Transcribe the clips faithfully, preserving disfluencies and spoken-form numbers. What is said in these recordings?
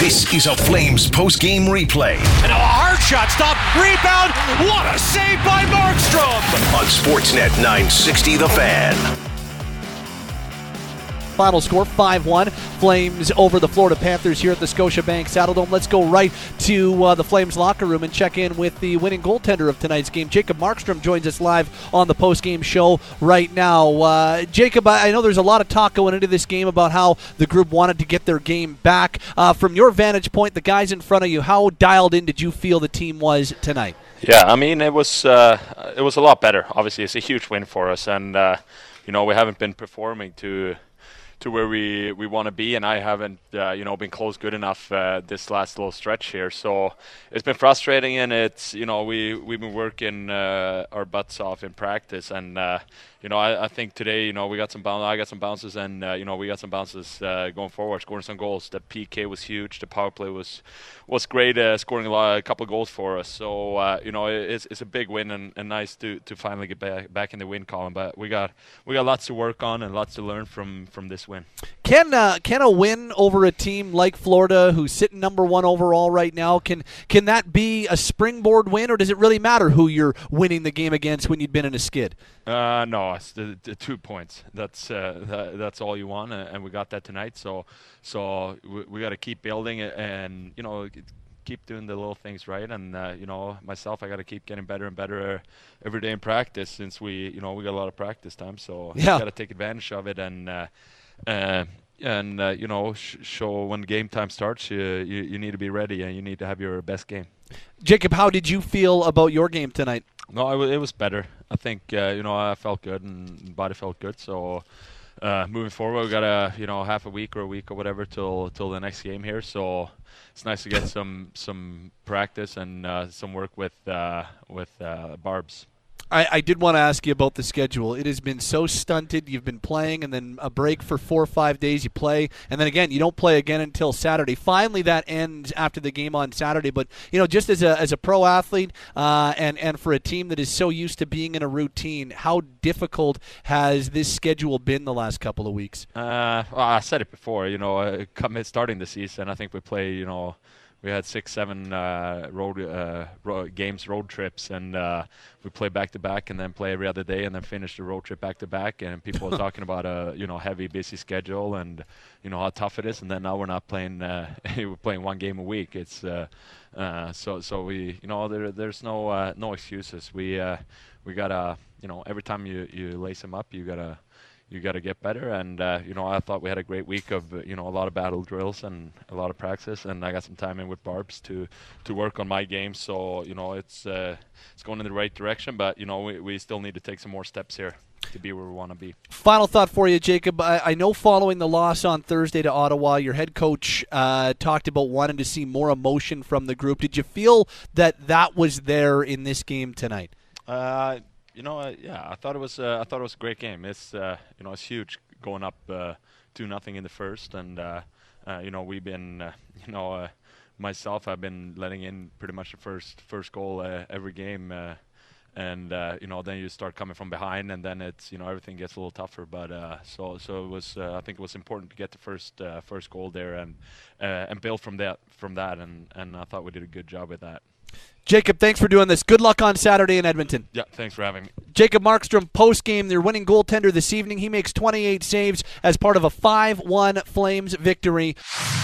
This is a Flames post-game replay. And now a hard shot, stop, rebound, what a save by Markstrom! On Sportsnet nine sixty The Fan. Final score five one. Flames over the Florida Panthers here at the Scotiabank Saddledome. Let's go right to uh, the Flames locker room and check in with the winning goaltender of tonight's game. Jacob Markstrom joins us live on the post-game show right now. Uh, Jacob, I know there's a lot of talk going into this game about how the group wanted to get their game back. Uh, from your vantage point, the guys in front of you, how dialed in did you feel the team was tonight? Yeah, I mean, it was uh, it was a lot better. Obviously, it's a huge win for us, and uh, you know we haven't been performing to to where we, we want to be, and I haven't uh, you know been close good enough uh, this last little stretch here. So it's been frustrating, and it's you know we we've been working uh, our butts off in practice, and uh, you know I, I think today you know we got some bounce, I got some bounces, and uh, you know we got some bounces uh, going forward, scoring some goals. The P K was huge, the power play was was great, uh, scoring a lot, a couple of goals for us. So uh, you know it's it's a big win, and, and nice to, to finally get back back in the win column. But we got we got lots to work on and lots to learn from from this win. Can uh, can a win over a team like Florida, who's sitting number one overall right now, can can that be a springboard win, or does it really matter who you're winning the game against when you've been in a skid? Uh, no, it's the, the two points. That's uh, that, that's all you want, and we got that tonight. So so we, we got to keep building it, and you know keep doing the little things right. And uh, you know myself, I got to keep getting better and better every day in practice, since we you know we got a lot of practice time. So yeah. got to take advantage of it, and uh, uh, and uh, you know sh- show when game time starts. You, you you need to be ready, and you need to have your best game. Jacob, how did you feel about your game tonight? No, it was, it was better. I think uh, you know I felt good and body felt good. So uh, moving forward, we got a you know half a week or a week or whatever till till the next game here. So it's nice to get some some practice and uh, some work with uh, with uh, Barbs. I, I did want to ask you about the schedule. It has been so stunted. You've been playing, and then a break for four or five days. You play, and then again, you don't play again until Saturday. Finally, that ends after the game on Saturday. But you know, just as a as a pro athlete, uh, and and for a team that is so used to being in a routine, how difficult has this schedule been the last couple of weeks? Uh, well, I said it before. You know, uh, come starting the season, I think we play. You know. We had six, seven uh, road, uh, road games, road trips, and uh, we play back to back, and then play every other day, and then finish the road trip back to back. And people are talking about a you know heavy, busy schedule, and you know how tough it is. And then now we're not playing; uh, we're playing one game a week. It's uh, uh, so so we you know there there's no uh, no excuses. We uh, we gotta you know every time you you lace them up, you gotta. You got to get better, and uh, you know I thought we had a great week of uh, you know a lot of battle drills and a lot of practice, and I got some time in with Barbs to to work on my game. So you know it's uh, it's going in the right direction, but you know we, we still need to take some more steps here to be where we want to be. Final thought for you, Jacob. I, I know following the loss on Thursday to Ottawa, your head coach uh, talked about wanting to see more emotion from the group. Did you feel that that was there in this game tonight? Uh, You know, uh, yeah, I thought it was. Uh, I thought it was a great game. It's, uh, you know, it's huge going up uh, two nothing in the first, and uh, uh, you know we've been, uh, you know, uh, myself I've been letting in pretty much the first first goal uh, every game, uh, and uh, you know then you start coming from behind, and then it's you know everything gets a little tougher. But uh, so so it was. Uh, I think it was important to get the first uh, first goal there and uh, and build from that from that, and and I thought we did a good job with that. Jacob, thanks for doing this. Good luck on Saturday in Edmonton. Yeah, thanks for having me. Jacob Markstrom, post-game, their winning goaltender this evening. He makes twenty-eight saves as part of a five one Flames victory.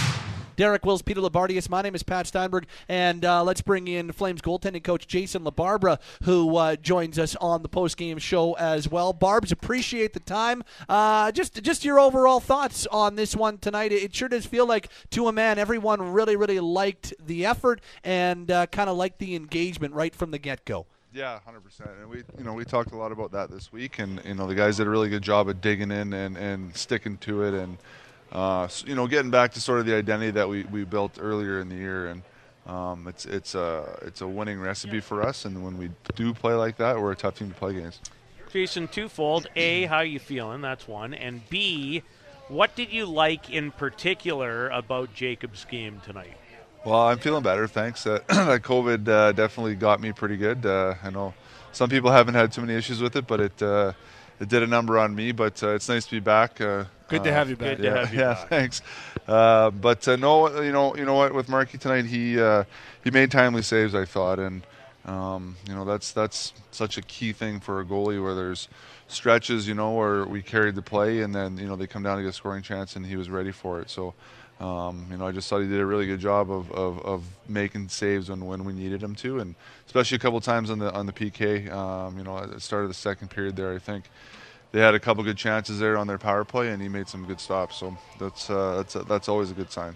Derek Wills, Peter Labardius. My name is Pat Steinberg, and uh, let's bring in Flames goaltending coach Jason LaBarbera, who uh, joins us on the post-game show as well. Barbs, appreciate the time. Uh, just just your overall thoughts on this one tonight. It sure does feel like, to a man, everyone really, really liked the effort and uh, kind of liked the engagement right from the get-go. Yeah, one hundred percent. And we, you know, we talked a lot about that this week, and you know, the guys did a really good job of digging in and, and sticking to it, and uh, you know, getting back to sort of the identity that we, we built earlier in the year. And um, it's it's a it's a winning recipe for us. And when we do play like that, we're a tough team to play against. Jason, twofold: A, how you feeling? That's one, and B, what did you like in particular about Jacob's game tonight? Well, I'm feeling better, thanks. Uh, that COVID uh, definitely got me pretty good. Uh, I know some people haven't had too many issues with it, but it uh, it did a number on me. But uh, it's nice to be back. Uh, Good to uh, have you back. Good to yeah, have you yeah, back. thanks. Uh, but uh, no, you know, you know what? With Marky tonight, he uh, he made timely saves, I thought, and um, you know that's that's such a key thing for a goalie where there's stretches, you know, where we carried the play, and then you know they come down to get a scoring chance, and he was ready for it. So. Um, you know, I just thought he did a really good job of, of, of making saves when, when we needed him to, and especially a couple times on the on the P K. Um, you know, at the start of the second period there, I think they had a couple good chances there on their power play, and he made some good stops. So that's uh, that's uh, that's always a good sign.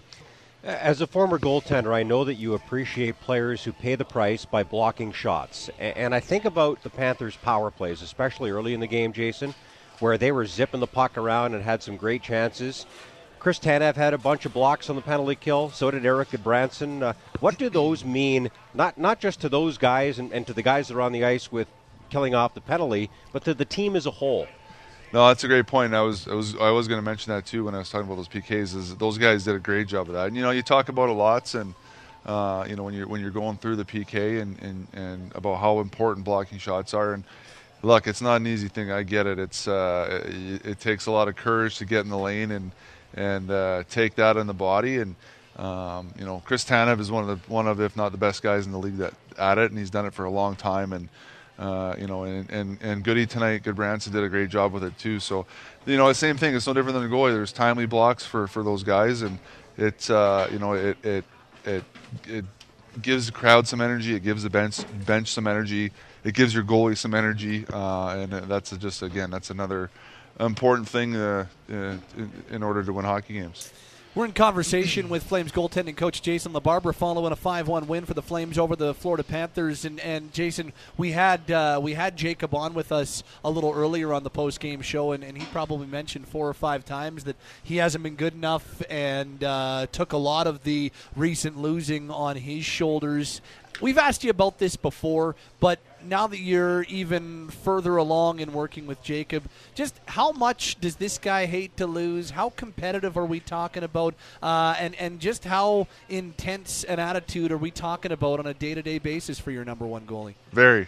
As a former goaltender, I know that you appreciate players who pay the price by blocking shots, and I think about the Panthers' power plays, especially early in the game, Jason, where they were zipping the puck around and had some great chances. Chris Tanev had a bunch of blocks on the penalty kill. So did Eric Goodbranson. Uh, what do those mean, not not just to those guys and, and to the guys that are on the ice with killing off the penalty, but to the team as a whole? No, that's a great point. I was I was I was going to mention that too when I was talking about those P Ks. Is those guys did a great job of that. And you know, you talk about it lots, and uh, you know when you're when you're going through the P K and, and, and about how important blocking shots are. And look, it's not an easy thing. I get it. It's uh, it, it takes a lot of courage to get in the lane and. and uh, take that in the body. And um, you know, Chris Tanev is one of the one of if not the best guys in the league that at it, and he's done it for a long time. And uh, you know, and, and and Goody tonight, Goodbranson did a great job with it too. So you know, the same thing. It's no different than a goalie. There's timely blocks for, for those guys, and it's uh, you know it it it it gives the crowd some energy. It gives the bench bench some energy. It gives your goalie some energy, uh, and that's just again that's another important thing uh, uh, in, in order to win hockey games. We're in conversation with Flames goaltending coach Jason LaBarbera following a five one win for the Flames over the Florida Panthers. And, and Jason, we had uh, we had Jacob on with us a little earlier on the post-game show, and, and he probably mentioned four or five times that he hasn't been good enough and uh, took a lot of the recent losing on his shoulders. We've asked you about this before, but now that you're even further along in working with Jacob, just how much does this guy hate to lose? How competitive are we talking about? Uh, and, and just how intense an attitude are we talking about on a day-to-day basis for your number one goalie? Very.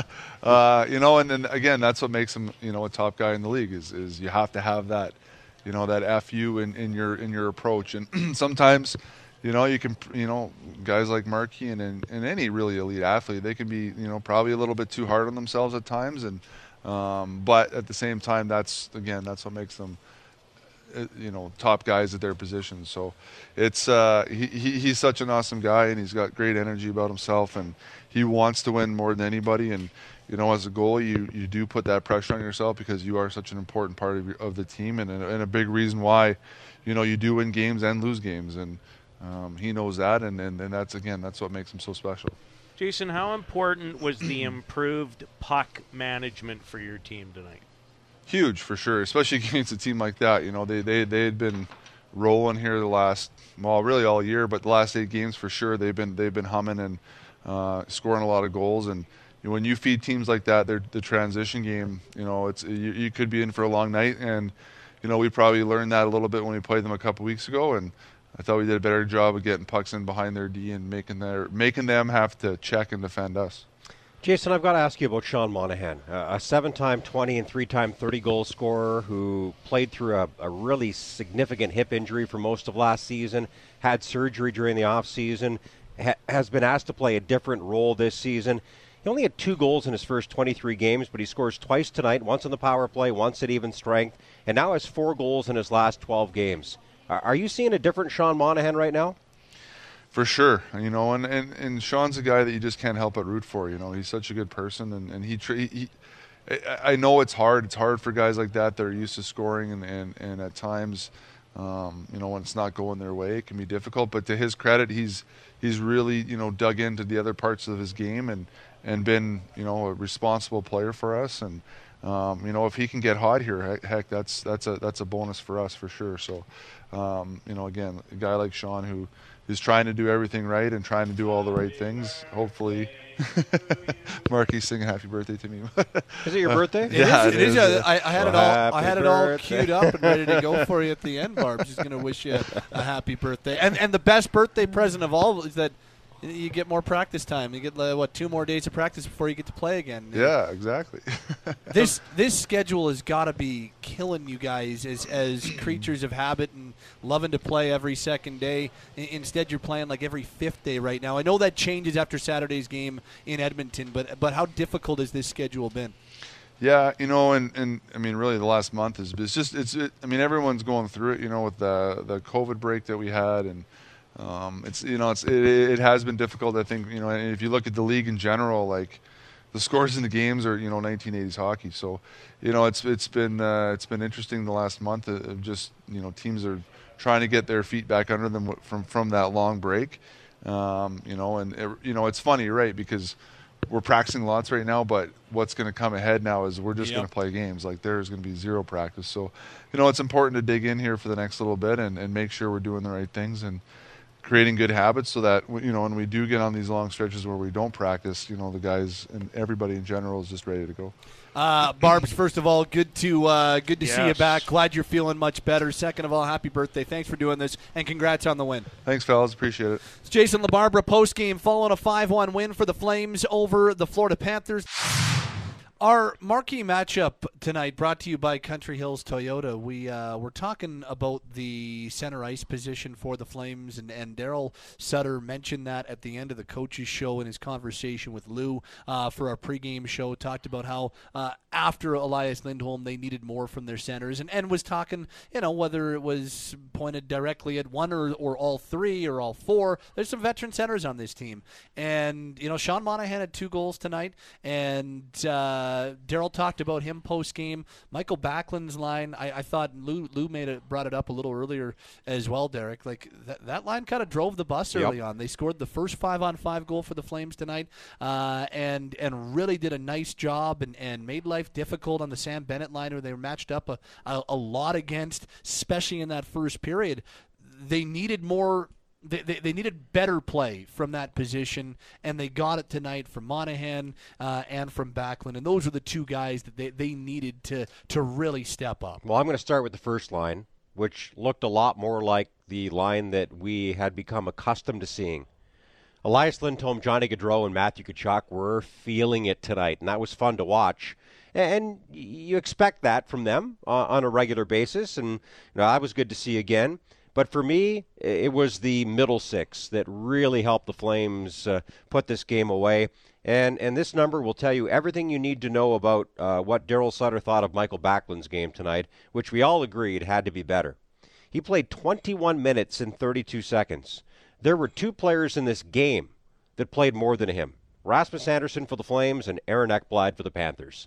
uh, you know, and then again, that's what makes him, you know, a top guy in the league is, is you have to have that, you know, that F U in, in your in your approach. And sometimes, you know, you can, you know, guys like Markey and, and, and any really elite athlete, they can be, you know, probably a little bit too hard on themselves at times. And, um, but at the same time, that's, again, that's what makes them, uh, you know, top guys at their positions. So it's, uh, he, he, he's such an awesome guy, and he's got great energy about himself, and he wants to win more than anybody. And, you know, as a goalie, you, you do put that pressure on yourself because you are such an important part of, your, of the team, and, and a big reason why, you know, you do win games and lose games. And, Um, he knows that, and, and, and that's, again, that's what makes him so special. Jason, how important was the improved puck management for your team tonight? Huge, for sure, especially against a team like that. You know, they, they, they had been rolling here the last, well, really all year, but the last eight games for sure, they've been they've been humming and uh, scoring a lot of goals. And you know, when you feed teams like that, they're, the transition game, you know, it's you, you could be in for a long night. And, you know, we probably learned that a little bit when we played them a couple weeks ago, and I thought we did a better job of getting pucks in behind their D and making their making them have to check and defend us. Jason, I've got to ask you about Sean Monahan, uh, a seven-time twenty and three-time thirty-goal scorer who played through a, a really significant hip injury for most of last season, had surgery during the offseason, ha- has been asked to play a different role this season. He only had two goals in his first twenty-three games, but he scores twice tonight, once on the power play, once at even strength, and now has four goals in his last twelve games. Are you seeing a different Sean Monahan right now? For sure, you know, and, and, and Sean's a guy that you just can't help but root for. You know, he's such a good person, and, and he, he, he I know it's hard. It's hard for guys like that that are used to scoring, and, and, and at times, um, you know, when it's not going their way, it can be difficult. But to his credit, he's he's really, you know, dug into the other parts of his game and, and been, you know, a responsible player for us. And Um, you know, if he can get hot here, heck, heck, that's that's a that's a bonus for us for sure. So, um, you know, again, a guy like Sean who is trying to do everything right and trying to do all the right things. Hopefully, Marky's singing "Happy Birthday" to me. Is it your birthday? It yeah, is, it it is. is. I, I had Well, it all. I happy had it all birthday. queued up and ready to go for you at the end, Barb. She's going to wish you a happy birthday, and and the best birthday present of all is that you get more practice time. You get uh, what two more days of practice before you get to play again. Yeah, exactly. this this schedule has got to be killing you guys as as creatures of habit and loving to play every second day. I, instead, you're playing like every fifth day right now. I know that changes after Saturday's game in Edmonton, but but how difficult has this schedule been? Yeah, you know, and, and I mean, really, the last month is it's just it's. It, I mean, everyone's going through it, you know, with the the COVID break that we had, and um, it's you know, it's it, it has been difficult. I think you know, and if you look at the league in general, like the scores in the games are you know nineteen eighties hockey. So, you know, it's it's been uh, it's been interesting the last month of just you know teams are trying to get their feet back under them from from that long break, um, you know, and it, you know it's funny, right? Because we're practicing lots right now, but what's going to come ahead now is we're just yep. going to play games. Like there's going to be zero practice. So, you know, it's important to dig in here for the next little bit and, and make sure we're doing the right things and creating good habits so that, you know, when we do get on these long stretches where we don't practice, you know, the guys and everybody in general is just ready to go. Uh, Barbs, first of all, good to uh, good to yes. see you back. Glad you're feeling much better. Second of all, happy birthday. Thanks for doing this, and congrats on the win. Thanks, fellas. Appreciate it. It's Jason LaBarbera post-game following a five one win for the Flames over the Florida Panthers. Our marquee matchup tonight brought to you by Country Hills Toyota. We, uh, we're talking about the center ice position for the Flames, and, and Daryl Sutter mentioned that at the end of the coaches show in his conversation with Lou uh, for our pregame show, talked about how uh, after Elias Lindholm they needed more from their centers, and, and was talking, you know, whether it was pointed directly at one or, or all three or all four. There's some veteran centers on this team. And, you know, Sean Monahan had two goals tonight, and uh, Uh, Daryl talked about him post-game. Michael Backlund's line, I, I thought Lou, Lou made it, brought it up a little earlier as well, Derek. Like that, that line kind of drove the bus early yep. on. They scored the first five-on-five goal for the Flames tonight, uh, and and really did a nice job and, and made life difficult on the Sam Bennett line, where they were matched up a, a, a lot against, especially in that first period. They needed more. They, they they needed better play from that position, and they got it tonight from Monahan uh, and from Backlund. And those are the two guys that they, they needed to, to really step up. Well, I'm going to start with the first line, which looked a lot more like the line that we had become accustomed to seeing. Elias Lindholm, Johnny Gaudreau, and Matthew Tkachuk were feeling it tonight, and that was fun to watch. And you expect that from them uh, on a regular basis, and you know, that was good to see again. But for me, it was the middle six that really helped the Flames uh, put this game away. And and this number will tell you everything you need to know about uh, what Daryl Sutter thought of Michael Backlund's game tonight, which we all agreed had to be better. He played twenty-one minutes and thirty-two seconds. There were two players in this game that played more than him. Rasmus Andersson for the Flames and Aaron Ekblad for the Panthers.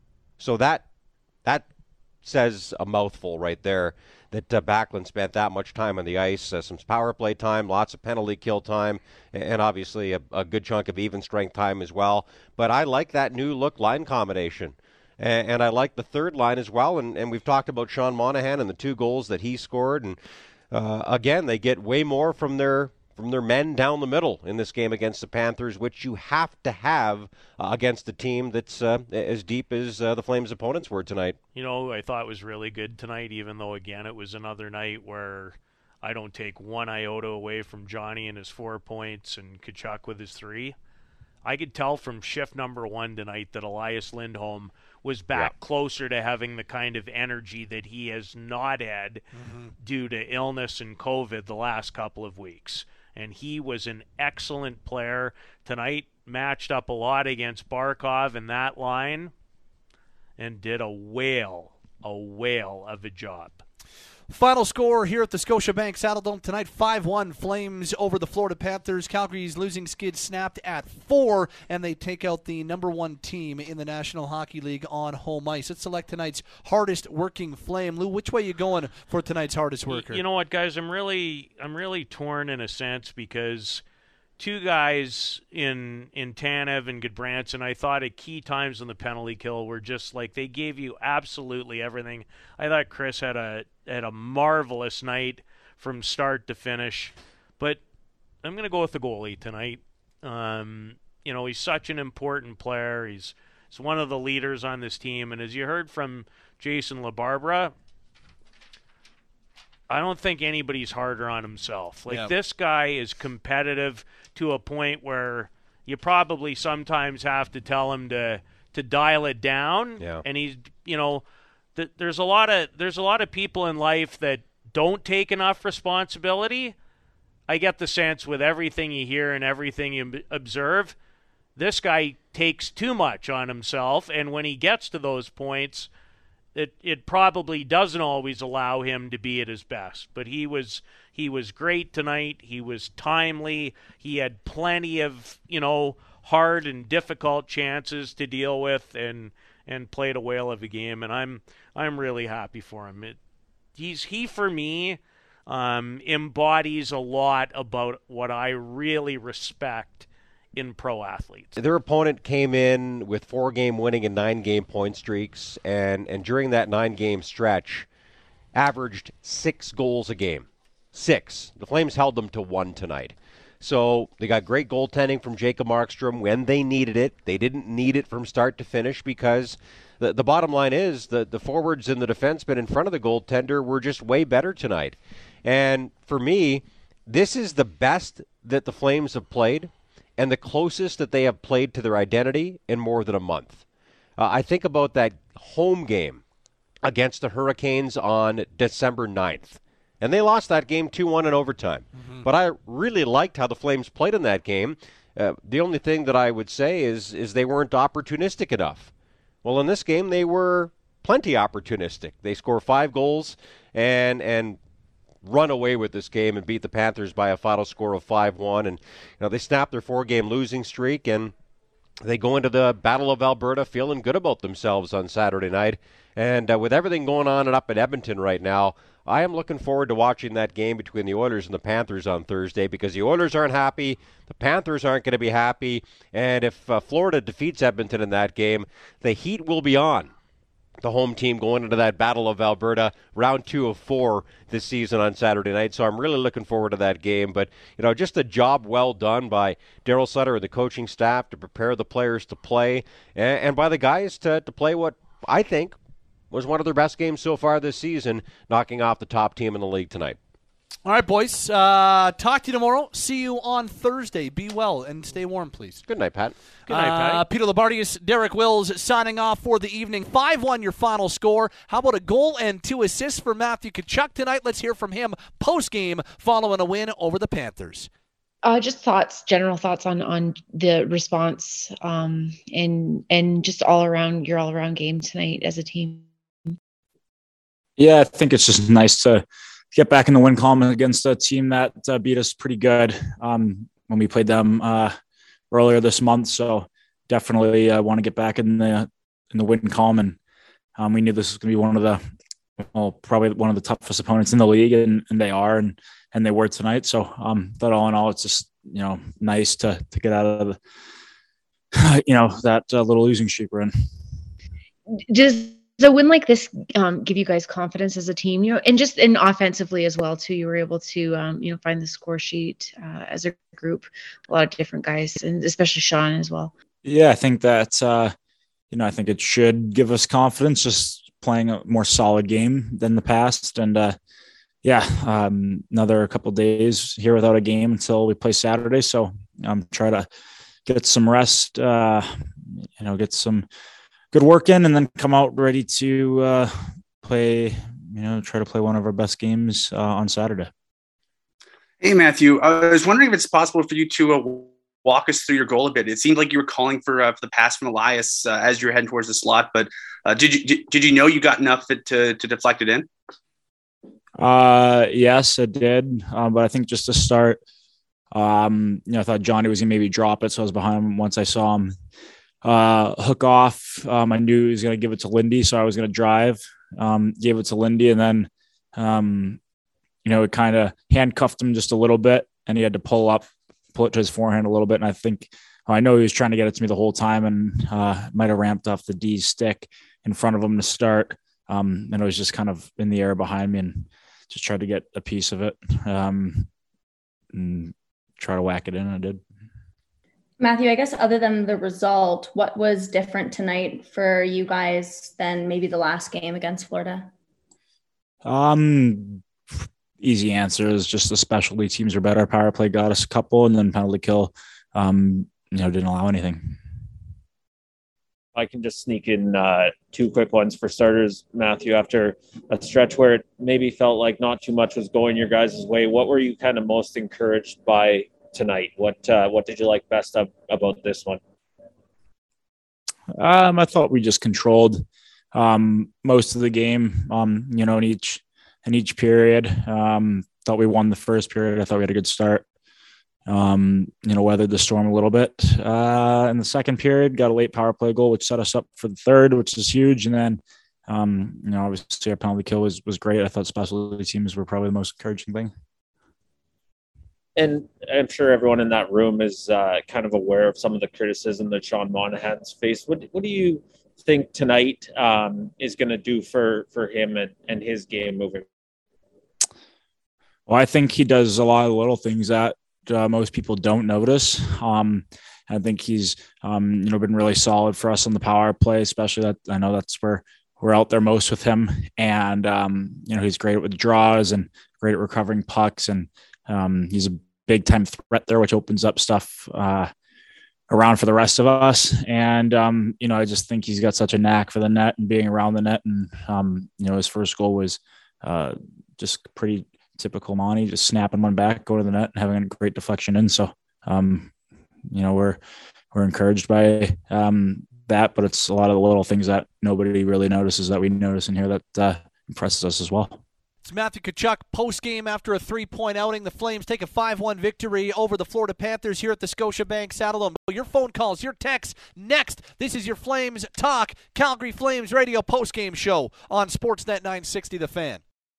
So that that says a mouthful right there, that uh, Backlund spent that much time on the ice, uh, some power play time, lots of penalty kill time, and obviously a, a good chunk of even strength time as well. But I like that new look line combination. And, and I like the third line as well. And, and we've talked about Sean Monahan and the two goals that he scored. And uh, again, they get way more from their from their men down the middle in this game against the Panthers, which you have to have uh, against a team that's uh, as deep as uh, the Flames' opponents were tonight. You know, I thought it was really good tonight, even though, again, it was another night where I don't take one iota away from Johnny and his four points and Tkachuk with his three. I could tell from shift number one tonight that Elias Lindholm was back yeah. closer to having the kind of energy that he has not had mm-hmm. due to illness and COVID the last couple of weeks. And he was an excellent player tonight, matched up a lot against Barkov in that line, and did a whale, a whale of a job. Final score here at the Scotiabank Saddledome tonight, five one Flames over the Florida Panthers. Calgary's losing skid snapped at four, and they take out the number one team in the National Hockey League on home ice. Let's select tonight's hardest working Flame. Lou, which way are you going for tonight's hardest worker? You know what, guys? I'm really, I'm really torn in a sense because two guys in in Tanev and Goodbranson, I thought at key times in the penalty kill were just like they gave you absolutely everything. I thought Chris had a had a marvelous night from start to finish, but I'm going to go with the goalie tonight. Um, you know, he's such an important player. He's, he's one of the leaders on this team, and as you heard from Jason LaBarbera, I don't think anybody's harder on himself. Like, Yeah. this guy is competitive to a point where you probably sometimes have to tell him to to dial it down. Yeah. And he's, you know, th- there's a lot of there's a lot of people in life that don't take enough responsibility. I get the sense with everything you hear and everything you observe, this guy takes too much on himself, and when he gets to those points, it it probably doesn't always allow him to be at his best. But he was he was great tonight. He was timely. He had plenty of, you know, hard and difficult chances to deal with, and and played a whale of a game. And I'm I'm really happy for him. It, he's he for me um, embodies a lot about what I really respect in pro athletes. Their opponent came in with four-game winning and nine-game point streaks, and, and during that nine-game stretch, averaged six goals a game. Six. The Flames held them to one tonight. So they got great goaltending from Jacob Markstrom when they needed it. They didn't need it from start to finish because the, the bottom line is the, the forwards and the defensemen in front of the goaltender were just way better tonight. And for me, this is the best that the Flames have played and the closest that they have played to their identity in more than a month. Uh, I think about that home game against the Hurricanes on December ninth. And they lost that game two one in overtime. Mm-hmm. But I really liked how the Flames played in that game. Uh, the only thing that I would say is is they weren't opportunistic enough. Well, in this game, they were plenty opportunistic. They score five goals and and run away with this game and beat the Panthers by a final score of five one. And you know they snapped their four-game losing streak, and they go into the Battle of Alberta feeling good about themselves on Saturday night. And uh, with everything going on and up in Edmonton right now, I am looking forward to watching that game between the Oilers and the Panthers on Thursday, because the Oilers aren't happy, the Panthers aren't going to be happy, and if uh, Florida defeats Edmonton in that game, the heat will be on the home team going into that Battle of Alberta, round two of four this season on Saturday night. So I'm really looking forward to that game. But, you know, just a job well done by Daryl Sutter and the coaching staff to prepare the players to play, and, and by the guys to, to play what I think was one of their best games so far this season, knocking off the top team in the league tonight. All right, boys. Uh, talk to you tomorrow. See you on Thursday. Be well and stay warm, please. Good night, Pat. Good night, Pat. Uh, Peter Labardius, Derek Wills signing off for the evening. five one your final score. How about a goal and two assists for Matthew Tkachuk tonight? Let's hear from him post-game following a win over the Panthers. Uh, just thoughts, general thoughts on, on the response um, and and just all around your all around game tonight as a team. Yeah, I think it's just nice to get back in the win column against a team that uh, beat us pretty good um, when we played them uh, earlier this month. So definitely uh, want to get back in the in the win column, and um, we knew this was going to be one of the, well, probably one of the toughest opponents in the league, and, and they are, and and they were tonight. So um, that all in all, it's just, you know, nice to to get out of the, you know, that uh, little losing streak we're in. Does a win like this um, give you guys confidence as a team, you know, and just and offensively as well too? You were able to, um, you know, find the score sheet uh, as a group, a lot of different guys, and especially Sean as well. Yeah, I think that, uh, you know, I think it should give us confidence just playing a more solid game than the past. And uh, yeah, um, another couple of days here without a game until we play Saturday. So I'm um, trying to get some rest, uh, you know, get some good work in, and then come out ready to uh, play, you know, try to play one of our best games uh, on Saturday. Hey, Matthew, I was wondering if it's possible for you to uh, walk us through your goal a bit. It seemed like you were calling for, uh, for the pass from Elias uh, as you were heading towards the slot, but uh, did you did, did you know you got enough to, to deflect it in? Uh, yes, it did, um, but I think just to start, um, you know, I thought Johnny was going to maybe drop it, so I was behind him once I saw him uh hook off. um I knew he was going to give it to Lindy, so I was going to drive, um gave it to Lindy, and then um you know it kind of handcuffed him just a little bit, and he had to pull up pull it to his forehand a little bit. And I think I know he was trying to get it to me the whole time, and uh might have ramped off the D's stick in front of him to start, um and it was just kind of in the air behind me, and just tried to get a piece of it, um and try to whack it in, and I did. Matthew, I guess other than the result, what was different tonight for you guys than maybe the last game against Florida? Um, easy answer is just the specialty teams are better. Power play got us a couple, and then penalty kill, um, you know, didn't allow anything. I can just sneak in uh, two quick ones for starters, Matthew. After a stretch where it maybe felt like not too much was going your guys' way, what were you kind of most encouraged by tonight? What uh, what did you like best of, about this one? Um, I thought we just controlled um, most of the game. Um, you know, in each in each period, um, thought we won the first period. I thought we had a good start. Um, you know, weathered the storm a little bit. Uh, in the second period, got a late power play goal, which set us up for the third, which is huge. And then, um, you know, obviously our penalty kill was was great. I thought specialty teams were probably the most encouraging thing. And I'm sure everyone in that room is uh, kind of aware of some of the criticism that Sean Monahan's faced. What What do you think tonight um, is going to do for for him and, and his game moving? Well, I think he does a lot of little things that Uh, most people don't notice. Um, I think he's, um, you know, been really solid for us on the power play, especially that I know that's where we're out there most with him. And, um, you know, he's great with draws and great at recovering pucks. And um, he's a big time threat there, which opens up stuff uh, around for the rest of us. And, um, you know, I just think he's got such a knack for the net and being around the net. And, um, you know, his first goal was uh, just pretty typical Monty, just snapping one back, go to the net, and having a great deflection in. So, um, you know, we're we're encouraged by um, that, but it's a lot of the little things that nobody really notices that we notice in here that uh, impresses us as well. It's Matthew Tkachuk post-game after a three-point outing. The Flames take a five one victory over the Florida Panthers here at the Scotiabank Saddledome. Your phone calls, your texts, next. This is your Flames Talk, Calgary Flames radio post-game show on Sportsnet nine sixty The Fan.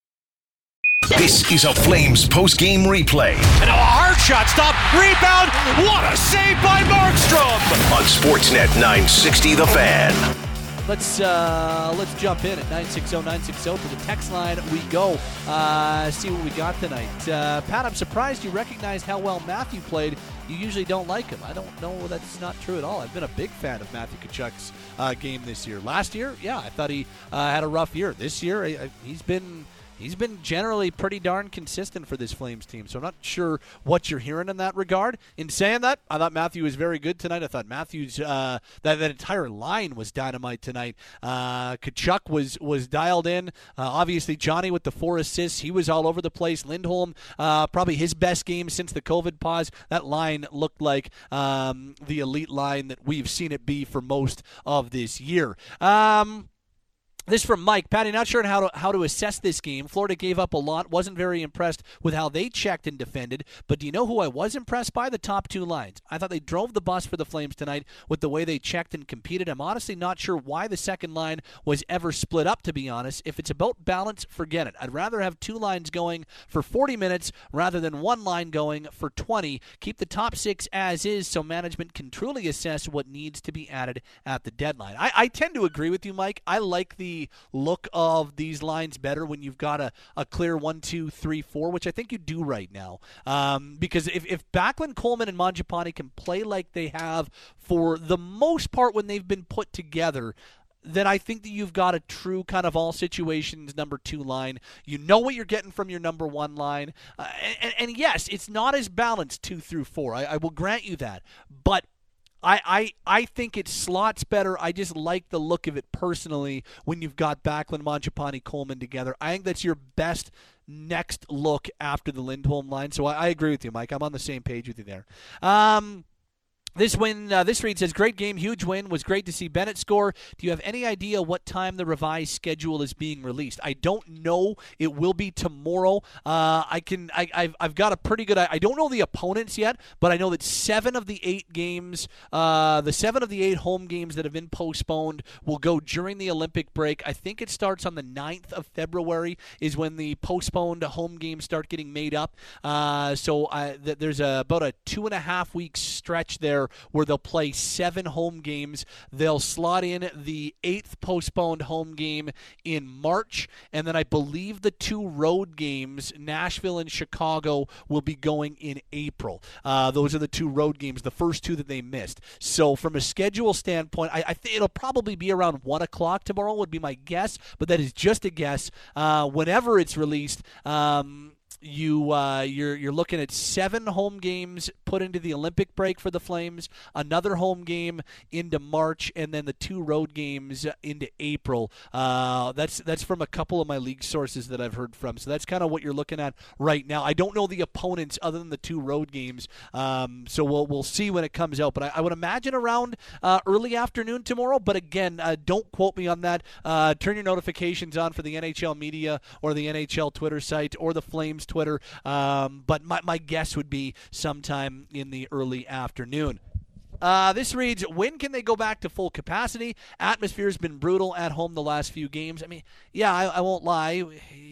This is a Flames post-game replay. And now a hard shot stop, rebound, what a save by Markstrom! On Sportsnet nine sixty The Fan. Let's uh, let's jump in at nine six zero nine six zero to the text line we go. Uh, see what we got tonight. Uh, Pat, I'm surprised you recognized how well Matthew played. You usually don't like him. I don't know, that's not true at all. I've been a big fan of Matthew Tkachuk's uh, game this year. Last year, yeah, I thought he uh, had a rough year. This year, I, I, he's been... He's been generally pretty darn consistent for this Flames team, so I'm not sure what you're hearing in that regard. In saying that, I thought Matthew was very good tonight. I thought Matthew's uh, that, that entire line was dynamite tonight. Uh, Tkachuk was was dialed in. Uh, obviously, Johnny with the four assists, he was all over the place. Lindholm, uh, probably his best game since the COVID pause. That line looked like um, the elite line that we've seen it be for most of this year. Um... This from Mike. Patty, not sure how to how to assess this game. Florida gave up a lot. Wasn't very impressed with how they checked and defended. But do you know who I was impressed by? The top two lines. I thought they drove the bus for the Flames tonight with the way they checked and competed. I'm honestly not sure why the second line was ever split up, to be honest. If it's about balance, forget it. I'd rather have two lines going for forty minutes rather than one line going for twenty. Keep the top six as is so management can truly assess what needs to be added at the deadline. I, I tend to agree with you, Mike. I like the look of these lines better when you've got a, a clear one, two, three, four, which I think you do right now. Um, because if, if Backlund, Coleman, and Mangiapane can play like they have for the most part when they've been put together, then I think that you've got a true kind of all situations number two line. You know what you're getting from your number one line. Uh, and, and yes, it's not as balanced two through four. I, I will grant you that. But I, I I think it slots better. I just like the look of it personally when you've got Backlund, Mangiapane, Coleman together. I think that's your best next look after the Lindholm line. So I, I agree with you, Mike. I'm on the same page with you there. Um, This win, uh, this read says, great game, huge win. Was great to see Bennett score. Do you have any idea what time the revised schedule is being released? I don't know. It will be tomorrow. Uh, I can. I, I've, I've got a pretty good. I don't know the opponents yet, but I know that seven of the eight games, uh, the seven of the eight home games that have been postponed, will go during the Olympic break. I think it starts on the ninth of February is when the postponed home games start getting made up. Uh, so I, th- there's a, about a two and a half week stretch there where they'll play seven home games. They'll slot in the eighth postponed home game in March, and then I believe the two road games, Nashville and Chicago, will be going in April. Uh, those are the two road games, the first two that they missed. So from a schedule standpoint, I, I think it'll probably be around one o'clock tomorrow would be my guess, but that is just a guess. Uh, whenever it's released, um, You uh, you're you're looking at seven home games put into the Olympic break for the Flames, another home game into March, and then the two road games into April. Uh, that's that's from a couple of my league sources that I've heard from. So that's kind of what you're looking at right now. I don't know the opponents other than the two road games, um, so we'll we'll see when it comes out. But I, I would imagine around uh, early afternoon tomorrow. But again, uh, don't quote me on that. Uh, turn your notifications on for the N H L media or the N H L Twitter site or the Flames Twitter, um, but my, my guess would be sometime in the early afternoon. Uh, this reads, when can they go back to full capacity? Atmosphere's been brutal at home the last few games. I mean, yeah, I, I won't lie.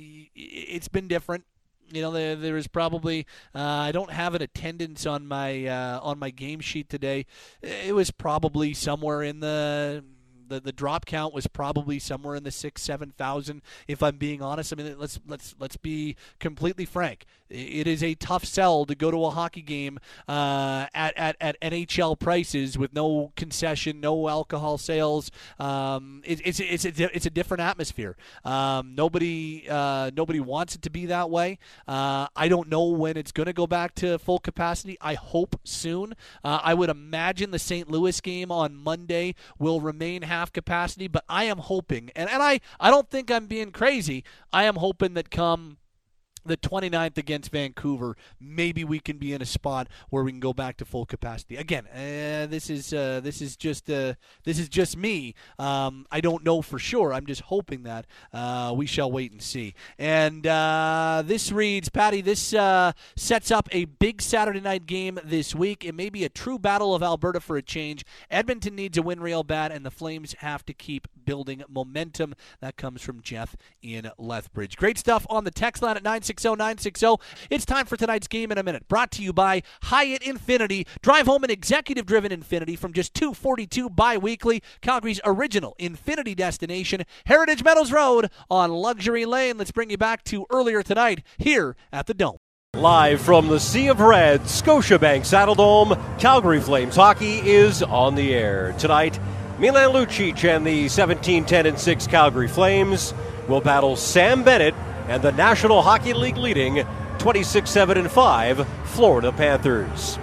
It's been different. You know, there, there is probably uh, I don't have an attendance on my uh, on my game sheet today. It was probably somewhere in the The, the drop count was probably somewhere in the six, seven thousand. If I'm being honest, I mean let's let's let's be completely frank. It is a tough sell to go to a hockey game uh, at, at at N H L prices with no concession, no alcohol sales. Um, it, it's it's a, it's a different atmosphere. Um, nobody uh, nobody wants it to be that way. Uh, I don't know when it's going to go back to full capacity. I hope soon. Uh, I would imagine the Saint Louis game on Monday will remain half capacity, but I am hoping, and, and I, I don't think I'm being crazy, I am hoping that come the twenty-ninth against Vancouver, maybe we can be in a spot where we can go back to full capacity. Again, uh, this is uh, this is just uh, this is just me. Um, I don't know for sure. I'm just hoping that. Uh, we shall wait and see. And uh, this reads, Patty, this uh, sets up a big Saturday night game this week. It may be a true battle of Alberta for a change. Edmonton needs a win real bad, and the Flames have to keep building momentum. That comes from Jeff in Lethbridge. Great stuff on the text line at nine six zero nine six zero. It's time for tonight's Game in a Minute, brought to you by Hyatt Infinity. Drive home an executive-driven Infinity from just two hundred forty-two dollars bi-weekly. Calgary's original Infinity destination, Heritage Meadows Road on Luxury Lane. Let's bring you back to earlier tonight here at the Dome. Live from the Sea of Red, Scotiabank Saddledome, Calgary Flames hockey is on the air. Tonight, Milan Lucic and the seventeen ten and six Calgary Flames will battle Sam Bennett and the National Hockey League leading twenty-six seven and five Florida Panthers.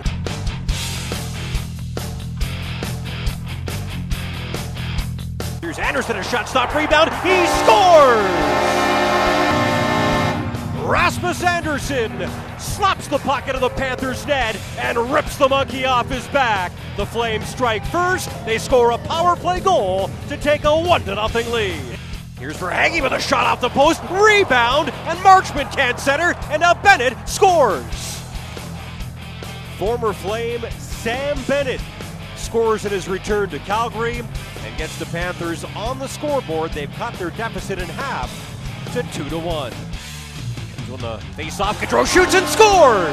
Here's Anderson, a shot stop rebound. He scores! Rasmus Anderson slaps the pocket of the Panthers' net and rips the monkey off his back. The Flames strike first. They score a power play goal to take a one to nothing lead. Here's Verhaeghe with a shot off the post. Rebound, and Marchment can't center, and now Bennett scores. Former Flame Sam Bennett scores in his return to Calgary and gets the Panthers on the scoreboard. They've cut their deficit in half to two to one. On the face-off, Gaudreau shoots and scores!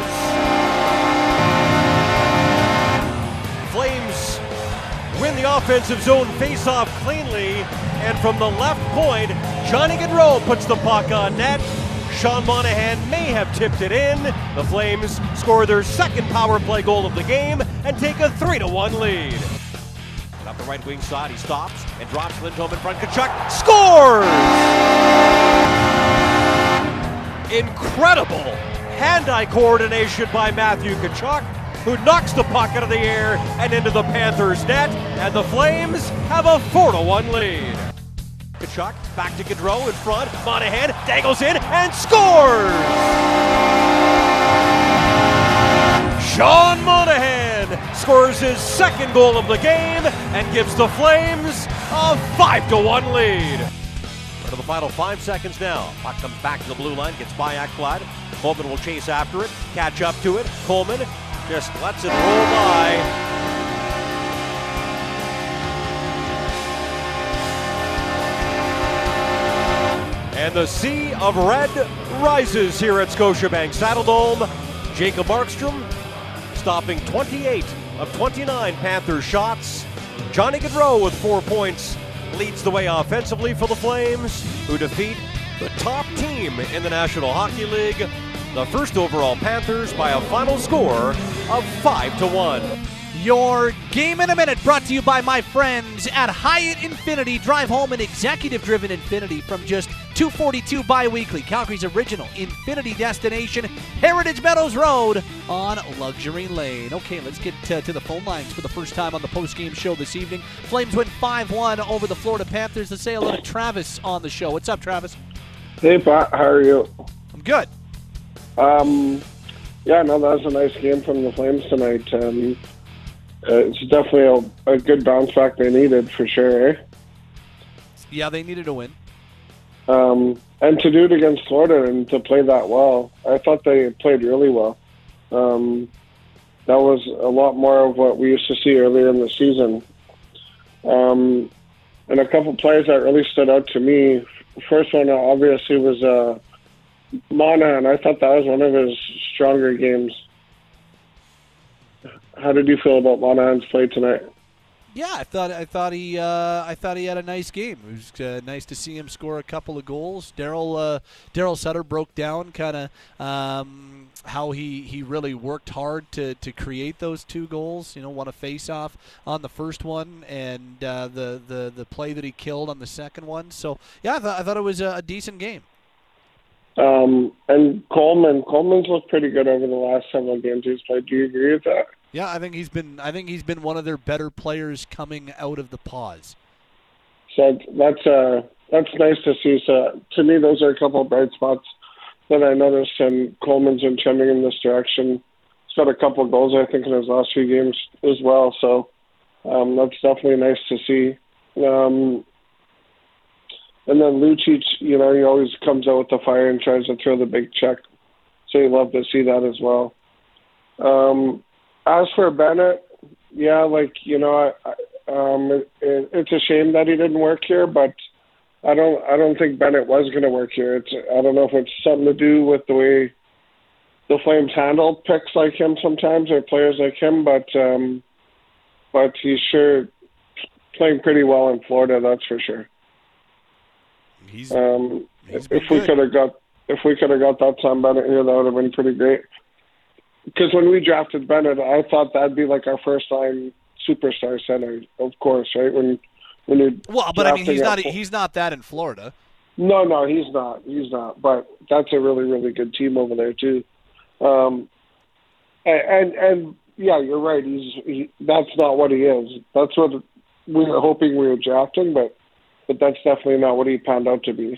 Flames win the offensive zone face-off cleanly, and from the left point, Johnny Gaudreau puts the puck on net. Sean Monahan may have tipped it in. The Flames score their second power play goal of the game and take a three to one lead. And up the right wing side, he stops and drops Lindholm in front. Tkachuk scores! Incredible hand-eye coordination by Matthew Tkachuk, who knocks the puck out of the air and into the Panthers' net, and the Flames have a four to one lead. Tkachuk back to Gaudreau in front. Monahan dangles in and scores! Sean Monahan scores his second goal of the game and gives the Flames a five to one lead. To the final five seconds now. Puck comes back to the blue line, gets by Ekblad. Coleman will chase after it, catch up to it. Coleman just lets it roll by. And the Sea of Red rises here at Scotiabank Saddledome. Jacob Markstrom stopping twenty-eight of twenty-nine Panthers shots. Johnny Gaudreau with four points leads the way offensively for the Flames, who defeat the top team in the National Hockey League, the first overall Panthers, by a final score of five to one. Your Game in a Minute brought to you by my friends at Hyatt Infinity. Drive home an executive-driven Infinity from just two hundred forty-two dollars bi-weekly. Calgary's original Infinity destination, Heritage Meadows Road on Luxury Lane. Okay, let's get to, to the phone lines for the first time on the post-game show this evening. Flames win five one over the Florida Panthers. Let's say hello to Travis on the show. What's up, Travis? Hey, Pat. How are you? I'm good. Um, yeah, no, that was a nice game from the Flames tonight. Um, uh, it's definitely a, a good bounce back they needed, for sure, eh? Yeah, they needed a win. Um, and to do it against Florida and to play that well, I thought they played really well. Um, that was a lot more of what we used to see earlier in the season. Um, and a couple players that really stood out to me. First one, obviously, was uh, Monahan. I thought that was one of his stronger games. How did you feel about Monahan's play tonight? Yeah, I thought I thought he uh, I thought he had a nice game. It was uh, nice to see him score a couple of goals. Daryl uh, Daryl Sutter broke down kind of um, how he, he really worked hard to, to create those two goals. You know, won a face-off on the first one, and uh, the, the the play that he killed on the second one. So yeah, I thought I thought it was a, a decent game. Um, and Coleman, Coleman's looked pretty good over the last several games he's played. Do you agree with that? Yeah, I think he's been. I think he's been one of their better players coming out of the pause. So that's uh, that's nice to see. So to me, those are a couple of bright spots that I noticed, and Coleman's been trending in this direction. He's got a couple of goals, I think, in his last few games as well. So um, that's definitely nice to see. Um, and then Lucic, you know, he always comes out with the fire and tries to throw the big check. So you love to see that as well. Um, As for Bennett, yeah, like, you know, I, um, it, it, it's a shame that he didn't work here, but I don't I don't think Bennett was going to work here. It's I don't know if it's something to do with the way the Flames handle picks like him sometimes, or players like him, but um, but he's sure playing pretty well in Florida, that's for sure. He's, um, he's if we could have got if we could have got that Sam Bennett here, that would have been pretty great. Because when we drafted Bennett, I thought that'd be like our first line superstar center, of course, right? When when you well, but I mean, he's not he's not that in Florida. No, no, he's not. He's not. But that's a really, really good team over there too. Um, and, and and yeah, you're right. He's he, that's not what he is. That's what we were hoping we were drafting, but but that's definitely not what he panned out to be.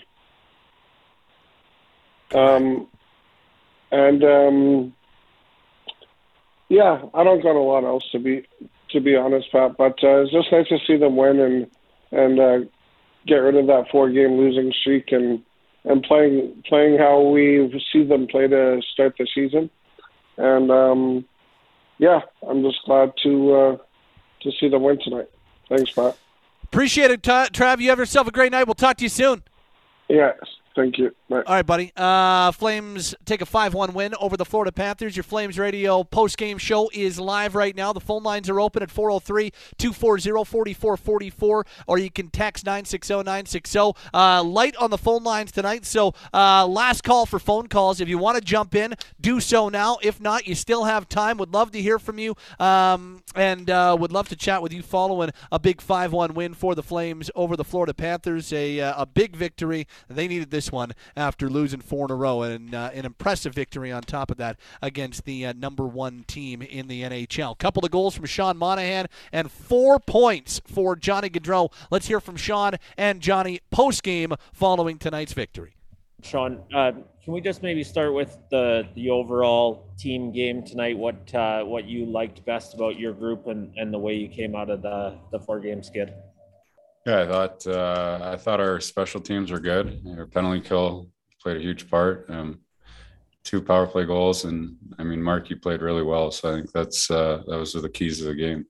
Um, and um. Yeah, I don't got a lot else to be to be honest, Pat. But uh, it's just nice to see them win and and uh, get rid of that four game losing streak and and playing playing how we see them play to start the season. And um, yeah, I'm just glad to uh, to see them win tonight. Thanks, Pat. Appreciate it, Trav. You have yourself a great night. We'll talk to you soon. Yes. Thank you. Bye. All right, buddy. Uh, Flames take a five one win over the Florida Panthers. Your Flames Radio post-game show is live right now. The phone lines are open at four oh three, two four zero, four four four four, or you can text nine six zero, nine six zero. Uh, light on the phone lines tonight, so uh, last call for phone calls. If you want to jump in, do so now. If not, you still have time. Would love to hear from you, um, and uh, would love to chat with you following a big five one win for the Flames over the Florida Panthers. A, uh, a big victory. They needed this one after losing four in a row, and uh, an impressive victory on top of that against the uh, number one team in the N H L. Couple of goals from Sean Monahan and four points for Johnny Gaudreau. Let's hear from Sean and Johnny post-game following tonight's victory. Sean, uh, can we just maybe start with the the overall team game tonight? What uh, what you liked best about your group and, and the way you came out of the, the four-game skid? Yeah, I thought uh, I thought our special teams were good. Our penalty kill played a huge part. Um, two power play goals, and I mean, Mark, you played really well. So I think that's uh, those are the keys of the game.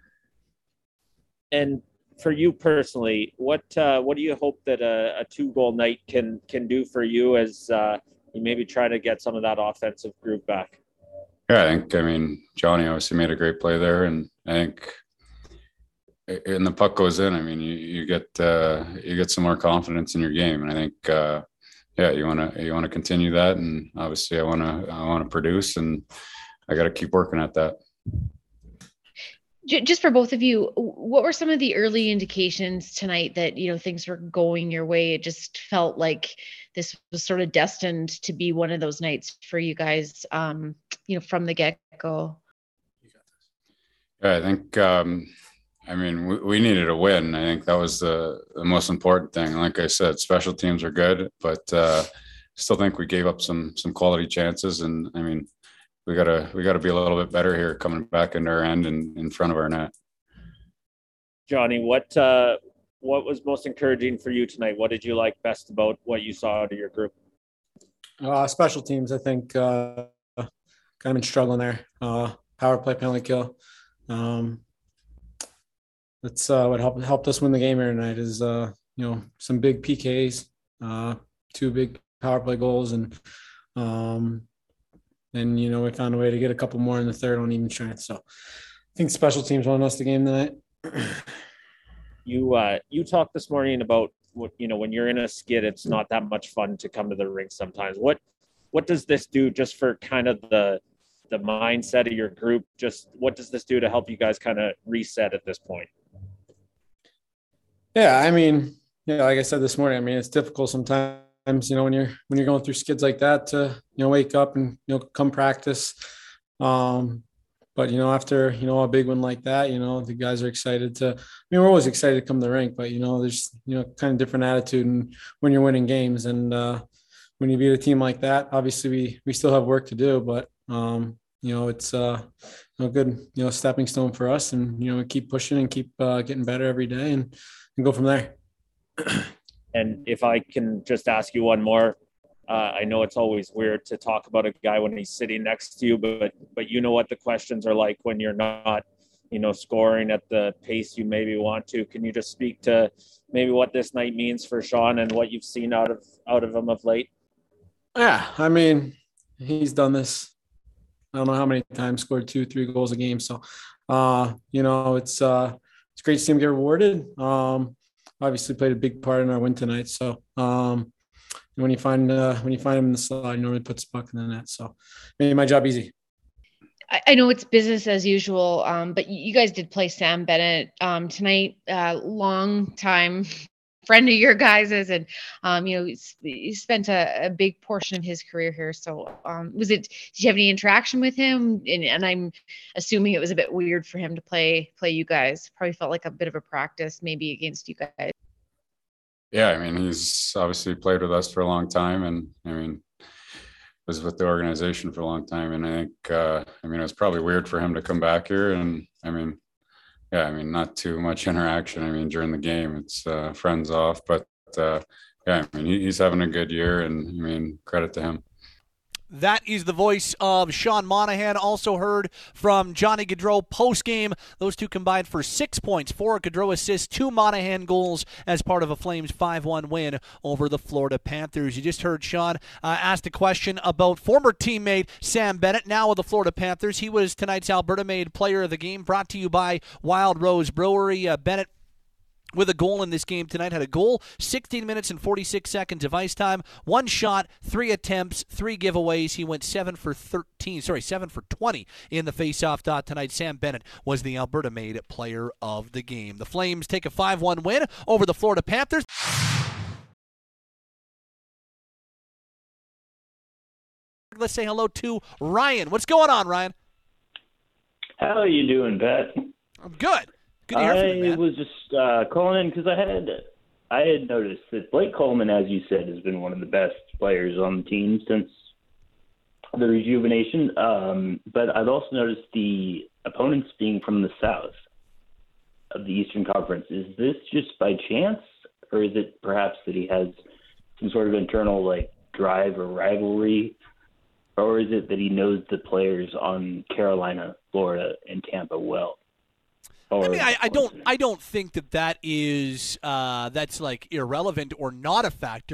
And for you personally, what uh, what do you hope that a, a two goal night can can do for you as uh, you maybe try to get some of that offensive group back? Yeah, I think I mean Johnny obviously made a great play there, and I think. And the puck goes in. I mean, you, you get uh, you get some more confidence in your game, and I think, uh, yeah, you want to you want to continue that, and obviously, I want to I want to produce, and I got to keep working at that. Just for both of you, what were some of the early indications tonight that, you know, things were going your way? It just felt like this was sort of destined to be one of those nights for you guys, um, you know, from the get-go. Yeah, I think, um, I mean, we, we needed a win. I think that was the, the most important thing. Like I said, special teams are good, but uh, still think we gave up some some quality chances. And I mean, we gotta we gotta be a little bit better here coming back into our end and in front of our net. Johnny, what uh, what was most encouraging for you tonight? What did you like best about what you saw out of your group? Uh, special teams, I think, uh, kind of been struggling there. Uh, power play, penalty kill. Um, that's uh, what helped helped us win the game here tonight. Is uh, you know, some big P Ks, uh, two big power play goals, and um, and you know, we found a way to get a couple more in the third on even strength. So I think special teams won us the game tonight. You uh, you talked this morning about what, you know, when you're in a skid, it's not that much fun to come to the rink sometimes. What what does this do just for kind of the the mindset of your group? Just what does this do to help you guys kind of reset at this point? Yeah, I mean, yeah, like I said this morning, I mean, it's difficult sometimes, you know, when you're when you're going through skids like that to, you know, wake up and, you know, come practice. Um, but, you know, after, you know, a big one like that, you know, the guys are excited to, I mean, we're always excited to come to the rink, but, you know, there's, you know, kind of different attitude and when you're winning games. And uh, when you beat a team like that, obviously we, we still have work to do, but, um, you know, it's uh, a good, you know, stepping stone for us, and, you know, we keep pushing and keep uh, getting better every day and, and go from there. And if I can just ask you one more, uh, I know it's always weird to talk about a guy when he's sitting next to you, but but you know what the questions are like when you're not, you know, scoring at the pace you maybe want to. Can you just speak to maybe what this night means for Sean and what you've seen out of out of him of late? Yeah, I mean, he's done this, I don't know how many times, scored two, three goals a game. So, uh, you know, it's uh, it's great to see him get rewarded. Um, obviously played a big part in our win tonight. So um, when you find uh, when you find him in the slot, he normally puts the puck in the net. So made my job easy. I, I know it's business as usual, um, but you guys did play Sam Bennett um, tonight. Uh, long time friend of your guys's, and um, you know, he's, he spent a, a big portion of his career here. So um, was it? Did you have any interaction with him? And, and I'm assuming it was a bit weird for him to play play you guys. Probably felt like a bit of a practice, maybe against you guys. Yeah, I mean, he's obviously played with us for a long time, and I mean, was with the organization for a long time. And I think, uh, I mean, it was probably weird for him to come back here. And I mean, yeah, I mean, not too much interaction. I mean, during the game, it's uh, friends off, but uh, yeah, I mean, he, he's having a good year, and I mean, credit to him. That is the voice of Sean Monahan. Also heard from Johnny Gaudreau post-game. Those two combined for six points, four Gaudreau assists, two Monahan goals as part of a Flames five one win over the Florida Panthers. You just heard Sean uh, asked a question about former teammate Sam Bennett, now with the Florida Panthers. He was tonight's Alberta-made player of the game, brought to you by Wild Rose Brewery. Uh, Bennett, with a goal in this game tonight, had a goal, sixteen minutes and forty-six seconds of ice time, one shot, three attempts, three giveaways. He went seven for thirteen, sorry, seven for twenty in the faceoff dot tonight. Sam Bennett was the Alberta-made player of the game. The Flames take a five one win over the Florida Panthers. Let's say hello to Ryan. What's going on, Ryan? How are you doing, Pat? I'm good. Good to hear from you, man. I was just uh, calling in because I had I had noticed that Blake Coleman, as you said, has been one of the best players on the team since the rejuvenation. Um, but I've also noticed the opponents being from the south of the Eastern Conference. Is this just by chance, or is it perhaps that he has some sort of internal like drive or rivalry, or is it that he knows the players on Carolina, Florida, and Tampa well? I mean, I, I don't, I don't think that that is uh, that's like irrelevant or not a factor.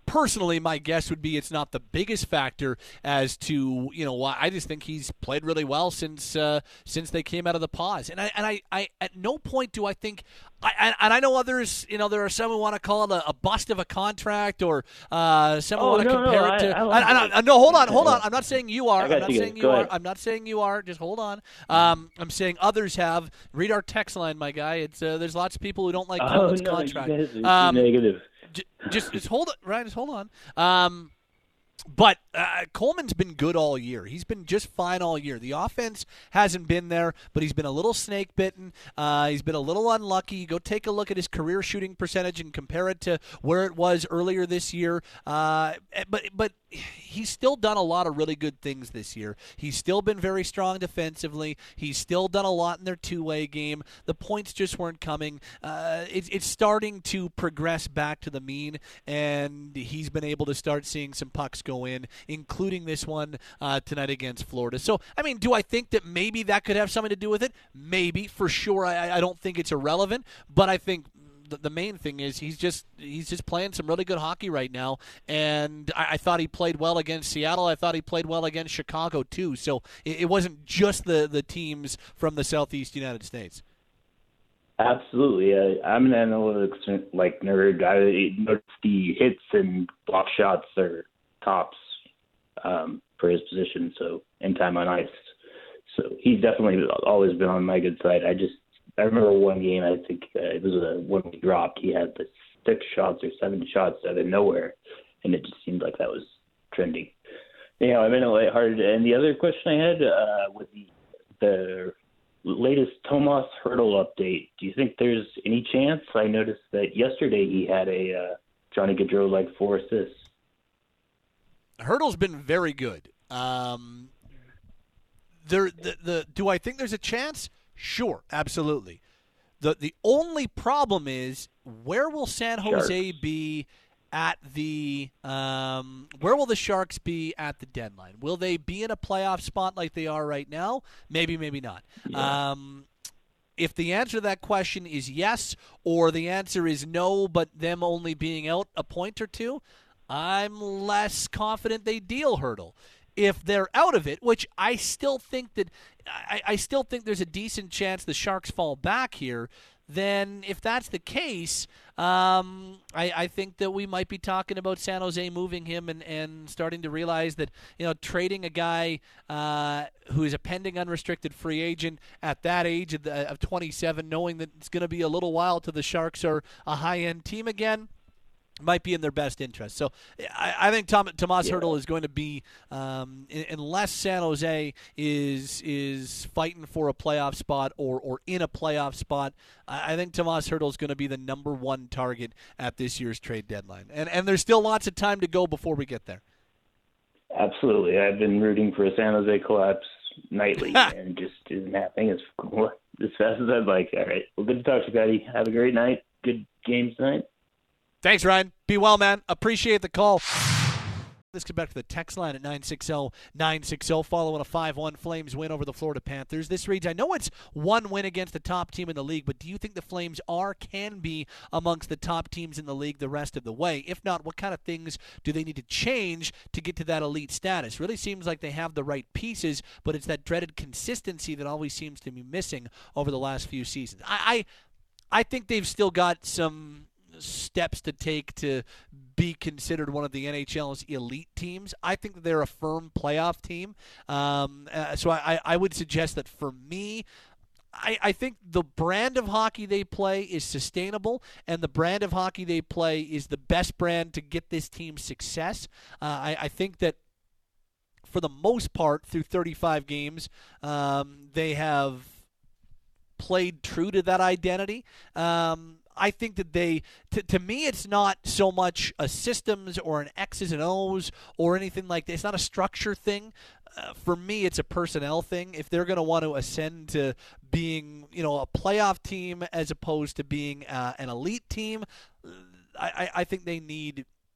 personally, my guess would be it's not the biggest factor as to, you know, why. I just think he's played really well since uh, since they came out of the pause. And I and I, I at no point do I think, I, and I know others, you know, there are some who want to call it a, a bust of a contract, or uh, some who Oh, want to no, compare no, it to. I- I like I- I- it. I- no, hold on, hold on. I'm not saying you are. I I'm got not you guys. saying you Go are. ahead. I'm not saying you are. Just hold on. Um, I'm saying others have. Read our text line, my guy. It's uh, there's lots of people who don't like Oh, Coleman's no, you contract. guys are too Um, negative. j- just, just hold it, Ryan. Just hold on. Um, But uh, Coleman's been good all year. He's been just fine all year. The offense hasn't been there, but he's been a little snake bitten. Uh, he's been a little unlucky. Go take a look at his career shooting percentage and compare it to where it was earlier this year. Uh, but but he's still done a lot of really good things this year. He's still been very strong defensively. He's still done a lot in their two-way game. The points just weren't coming. Uh, it's it's starting to progress back to the mean, and he's been able to start seeing some pucks go in, including this one uh, tonight against Florida. So, I mean, do I think that maybe that could have something to do with it? Maybe, for sure. I, I don't think it's irrelevant, but I think the, the main thing is he's just he's just playing some really good hockey right now, and I, I thought he played well against Seattle. I thought he played well against Chicago too. So it, it wasn't just the, the teams from the Southeast United States. Absolutely. Uh, I'm an analytics like nerd. I noticed the hits and block shots are tops um, for his position. So in time on ice. So he's definitely always been on my good side. I just I remember one game. I think uh, it was a, when we dropped. He had the six shots or seven shots out of nowhere, and it just seemed like that was trending. Anyhow, I'm in a lighthearted. And the other question I had uh, with the the latest Tomas Hertl update, do you think there's any chance? I noticed that yesterday he had a uh, Johnny Gaudreau like four assists. Hertl's been very good. Um, there, the, the do I think there's a chance? Sure, absolutely. the The only problem is, where will San Jose Sharks. be at the um, where will the Sharks be at the deadline? Will they be in a playoff spot like they are right now? Maybe, maybe not. Yeah. Um, if the answer to that question is yes, or the answer is no, but them only being out a point or two, I'm less confident they deal Hertl. If they're out of it, which I still think that I, I still think there's a decent chance the Sharks fall back here, then if that's the case, um, I, I think that we might be talking about San Jose moving him and, and starting to realize that, you know, trading a guy uh, who is a pending unrestricted free agent at that age of, the, of twenty-seven, knowing that it's going to be a little while till the Sharks are a high-end team again, might be in their best interest. So I, I think Tom, Tomas Yeah. Hertl is going to be, um, in, unless San Jose is is fighting for a playoff spot or, or in a playoff spot, I, I think Tomas Hertl is going to be the number one target at this year's trade deadline. And and there's still lots of time to go before we get there. Absolutely. I've been rooting for a San Jose collapse nightly, and it just isn't happening as, as fast as I'd like. All right. Well, good to talk to you, Patty. Have a great night. Good games tonight. Thanks, Ryan. Be well, man. Appreciate the call. Let's get back to the text line at nine six zero nine six zero following a five one Flames win over the Florida Panthers. This reads, I know it's one win against the top team in the league, but do you think the Flames are, can be amongst the top teams in the league the rest of the way? If not, what kind of things do they need to change to get to that elite status? Really seems like they have the right pieces, but it's that dreaded consistency that always seems to be missing over the last few seasons. I, I, I think they've still got some steps to take to be considered one of the N H L's elite teams. I think that they're a firm playoff team. Um, uh, so I, I would suggest that for me, I, I think the brand of hockey they play is sustainable, and the brand of hockey they play is the best brand to get this team success. Uh, I, I think that for the most part, through thirty-five games, um, they have played true to that identity. Um, I think that they, to, to me, it's not so much a systems or an X's and O's or anything like that. It's not a structure thing. Uh, for me, it's a personnel thing. If they're going to want to ascend to being, you know, a playoff team as opposed to being uh, an elite team, I, I think they need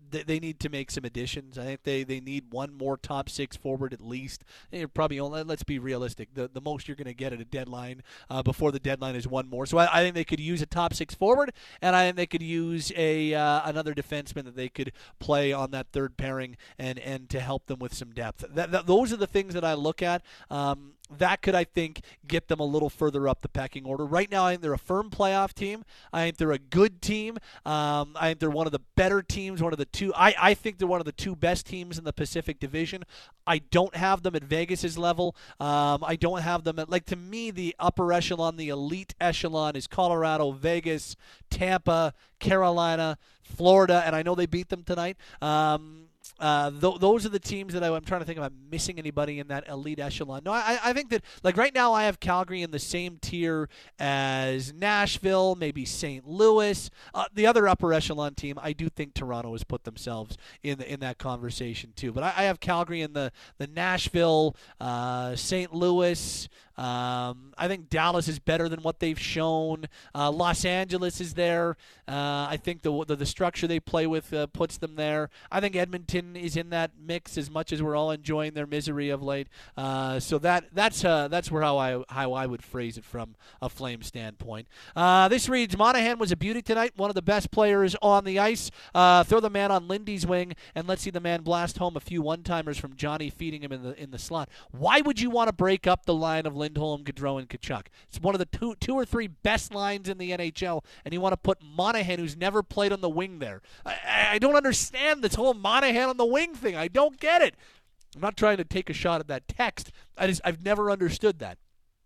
they, they need to make some additions. I think they, they need one more top six forward at least. You're probably only, let's be realistic. The the most you're going to get at a deadline uh, before the deadline is one more. So I, I think they could use a top six forward, and I think they could use a uh, another defenseman that they could play on that third pairing and, and to help them with some depth. That, that, those are the things that I look at. Um, that could, I think, get them a little further up the pecking order. Right now, I think they're a firm playoff team. I think they're a good team. Um, I think they're one of the better teams, one of the two. I, I think they're one of the two best teams in the Pacific Division. I don't have them at Vegas's level. Um, I don't have them at, like, to me, the upper echelon, the elite echelon is Colorado, Vegas, Tampa, Carolina, Florida, and I know they beat them tonight. Um, Uh, th- those are the teams that I, I'm trying to think if I'm missing anybody in that elite echelon. No, I, I think that, like, right now I have Calgary in the same tier as Nashville, maybe Saint Louis. Uh, the other upper echelon team, I do think Toronto has put themselves in the, in that conversation too. But I, I have Calgary in the, the Nashville, uh, Saint Louis. Um, I think Dallas is better than what they've shown. Uh, Los Angeles is there. Uh, I think the, the the structure they play with uh, puts them there. I think Edmonton is in that mix as much as we're all enjoying their misery of late. Uh, so that that's uh, that's where how I how I would phrase it from a Flame standpoint. Uh, this reads: Monahan was a beauty tonight, one of the best players on the ice. Uh, throw the man on Lindy's wing and let's see the man blast home a few one-timers from Johnny feeding him in the in the slot. Why would you want to break up the line of Lindholm, Gaudreau, and Tkachuk? It's one of the two two or three best lines in the N H L, and you want to put Monahan, who's never played on the wing there. I, I don't understand this whole Monahan on the wing thing. I don't get it. I'm not trying to take a shot at that text. I just I've never understood that.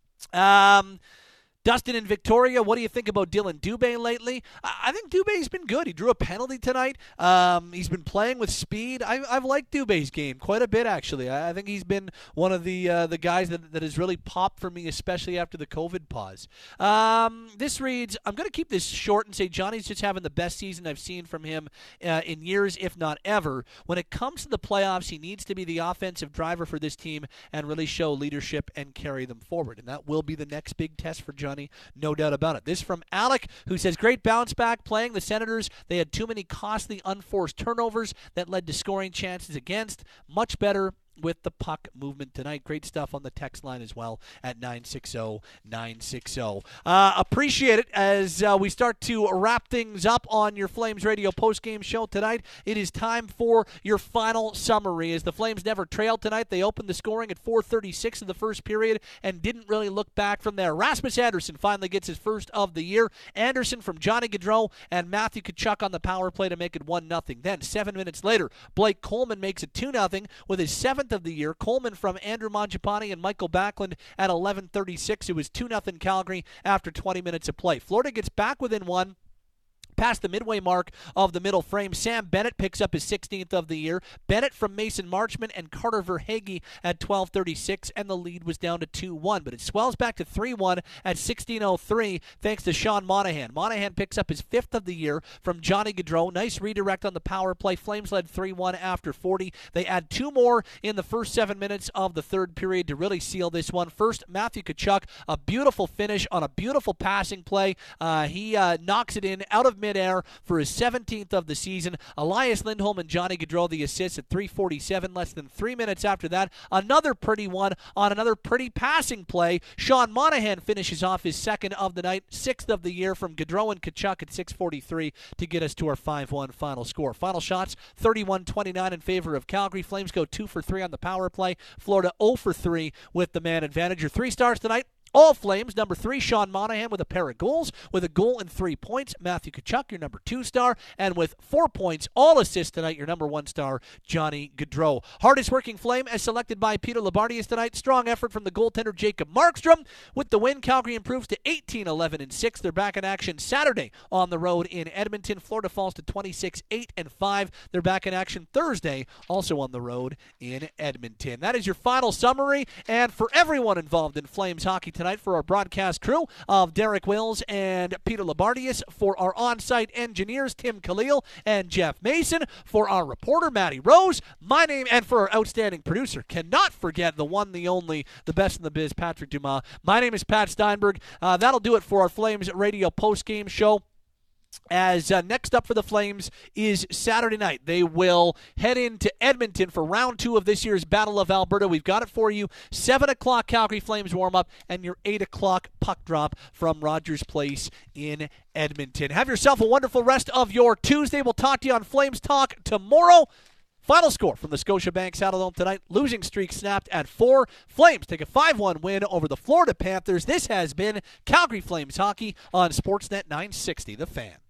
Um. Dustin in Victoria, what do you think about Dylan Dubé lately? I think Dubé's been good. He drew a penalty tonight. Um, he's been playing with speed. I, I've liked Dubé's game quite a bit, actually. I, I think he's been one of the uh, the guys that, that has really popped for me, especially after the COVID pause. Um, this reads, I'm going to keep this short and say Johnny's just having the best season I've seen from him uh, in years, if not ever. When it comes to the playoffs, he needs to be the offensive driver for this team and really show leadership and carry them forward. And that will be the next big test for Johnny. No doubt about it. This from Alec, who says, great bounce back playing the Senators. They had too many costly unforced turnovers that led to scoring chances against. Much better with the puck movement tonight. Great stuff on the text line as well at nine six zero nine six zero. Uh, appreciate it as uh, we start to wrap things up on your Flames Radio postgame show tonight. It is time for your final summary. As the Flames never trailed tonight, they opened the scoring at four thirty-six of the first period and didn't really look back from there. Rasmus Andersson finally gets his first of the year. Andersson from Johnny Gaudreau and Matthew Tkachuk on the power play to make it one nothing. Then, seven minutes later, Blake Coleman makes it two nothing with his seventh of the year. Coleman from Andrew Mangiapane and Michael Backlund at eleven thirty-six. It was two nothing Calgary after twenty minutes of play. Florida gets back within one. Past the midway mark of the middle frame, Sam Bennett picks up his sixteenth of the year. Bennett from Mason Marchment and Carter Verhaeghe at twelve thirty-six, and the lead was down to two one. But it swells back to three one at sixteen oh three thanks to Sean Monahan. Monahan picks up his fifth of the year from Johnny Gaudreau. Nice redirect on the power play. Flames led three one after forty. They add two more in the first seven minutes of the third period to really seal this one. First, Matthew Tkachuk, a beautiful finish on a beautiful passing play. Uh, he uh, knocks it in out of mid midair for his seventeenth of the season. Elias Lindholm and Johnny Gaudreau the assists at three forty-seven, less than three minutes after that. Another pretty one on another pretty passing play. Sean Monahan finishes off his second of the night, sixth of the year from Gaudreau and Tkachuk at six forty-three to get us to our five one final score. Final shots, thirty-one twenty-nine in favor of Calgary. Flames go two for three on the power play. Florida zero for three with the man advantage. Your three stars tonight, all Flames. Number three, Sean Monahan with a pair of goals, with a goal and three points. Matthew Tkachuk, your number two star, and with four points, all assists tonight, your number one star, Johnny Gaudreau. Hardest working Flame as selected by Peter Labardius tonight. Strong effort from the goaltender Jacob Markstrom. With the win, Calgary improves to eighteen eleven and six. They're back in action Saturday on the road in Edmonton. Florida falls to twenty-six eight and five. They're back in action Thursday, also on the road in Edmonton. That is your final summary, and for everyone involved in Flames hockey tonight, for our broadcast crew of Derek Wills and Peter Labardius, for our on-site engineers Tim Khalil and Jeff Mason, for our reporter Matty Rose, my name, and for our outstanding producer, cannot forget the one, the only, the best in the biz, Patrick Dumas. My name is Pat Steinberg. Uh, that'll do it for our Flames Radio post-game show. As uh, next up for the Flames is Saturday night. They will head into Edmonton for round two of this year's Battle of Alberta. We've got it for you. seven o'clock Calgary Flames warm-up and your eight o'clock puck drop from Rogers Place in Edmonton. Have yourself a wonderful rest of your Tuesday. We'll talk to you on Flames Talk tomorrow. Final score from the Scotiabank Saddledome tonight. Losing streak snapped at four. Flames take a five one win over the Florida Panthers. This has been Calgary Flames Hockey on Sportsnet nine sixty, The Fan.